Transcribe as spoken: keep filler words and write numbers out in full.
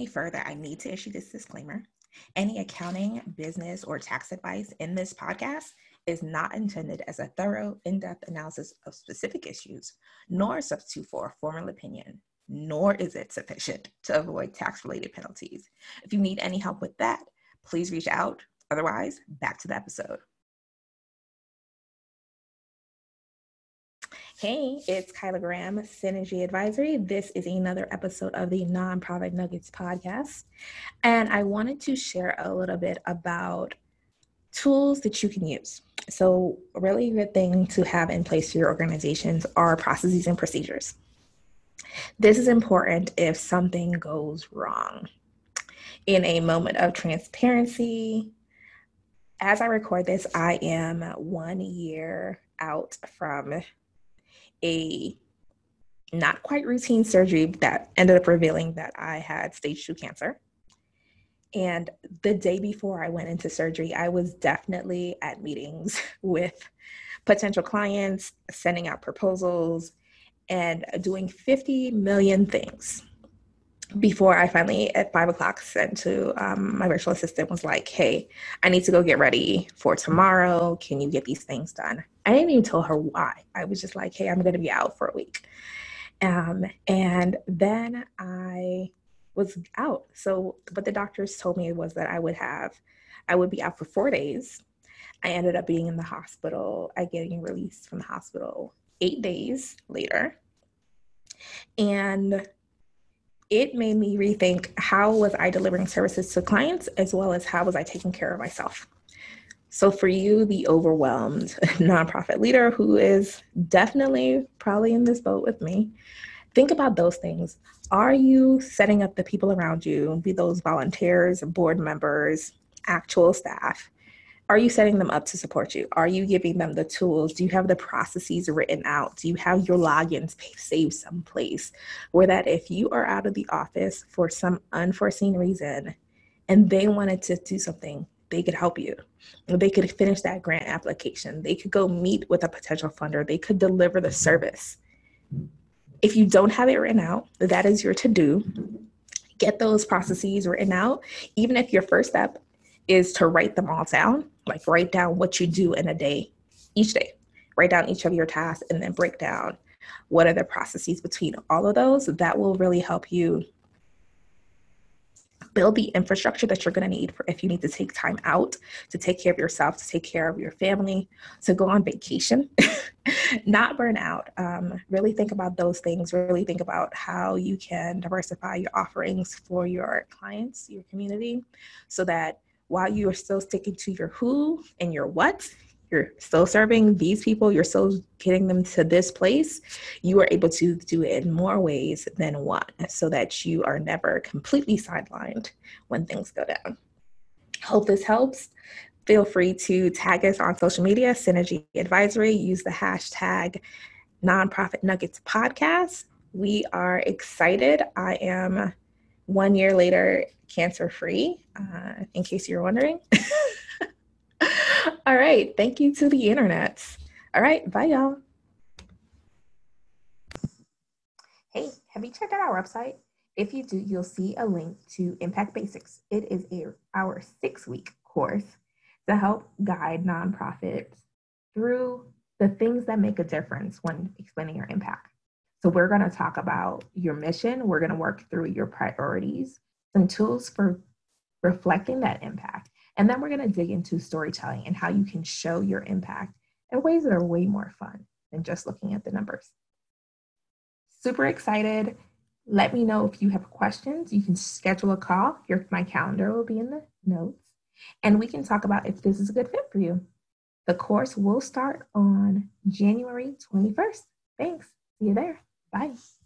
any further, I need to issue this disclaimer. Any accounting, business, or tax advice in this podcast is not intended as a thorough, in-depth analysis of specific issues, nor a substitute for a formal opinion, nor is it sufficient to avoid tax-related penalties. If you need any help with that, please reach out. Otherwise, back to the episode. Hey, it's Kyla Graham, Synergy Advisory. This is another episode of the Nonprofit Nuggets podcast. And I wanted to share a little bit about tools that you can use. So a really good thing to have in place for your organizations are processes and procedures. This is important if something goes wrong. In a moment of transparency, as I record this, I am one year out from a not quite routine surgery that ended up revealing that I had stage two cancer. And the day before I went into surgery, I was definitely at meetings with potential clients, sending out proposals, and doing fifty million things before I finally, at five o'clock, sent to um, my virtual assistant, was like, hey, I need to go get ready for tomorrow. Can you get these things done? I didn't even tell her why. I was just like, hey, I'm going to be out for a week. Um, and then I was out. So what the doctors told me was that I would have, I would be out for four days. I ended up being in the hospital, I getting released from the hospital eight days later. And it made me rethink, how was I delivering services to clients, as well as how was I taking care of myself? So for you, the overwhelmed nonprofit leader who is definitely probably in this boat with me, think about those things. Are you setting up the people around you, be those volunteers, board members, actual staff? Are you setting them up to support you? Are you giving them the tools? Do you have the processes written out? Do you have your logins saved someplace where that if you are out of the office for some unforeseen reason and they wanted to do something, they could help you? They could finish that grant application. They could go meet with a potential funder. They could deliver the service. If you don't have it written out, that is your to-do. Get those processes written out. Even if your first step is to write them all down, like write down what you do in a day, each day. Write down each of your tasks and then break down what are the processes between all of those. That will really help you build the infrastructure that you're going to need for if you need to take time out to take care of yourself, to take care of your family, to go on vacation, not burn out. Um, really think about those things. Really think about how you can diversify your offerings for your clients, your community, so that while you are still sticking to your who and your what, you're still serving these people, you're still getting them to this place, you are able to do it in more ways than one, so that you are never completely sidelined when things go down. Hope this helps. Feel free to tag us on social media, Synergy Advisory. Use the hashtag Nonprofit Nuggets Podcast. We are excited. I am one year later cancer-free, uh, in case you're wondering. All right. Thank you to the internets. All right. Bye, y'all. Hey, have you checked out our website? If you do, you'll see a link to Impact Basics. It is a, our six-week course to help guide nonprofits through the things that make a difference when explaining your impact. So we're going to talk about your mission. We're going to work through your priorities, some tools for reflecting that impact. And then we're going to dig into storytelling and how you can show your impact in ways that are way more fun than just looking at the numbers. Super excited. Let me know if you have questions. You can schedule a call. Your, my calendar will be in the notes. And we can talk about if this is a good fit for you. The course will start on January twenty-first. Thanks. See you there. Bye.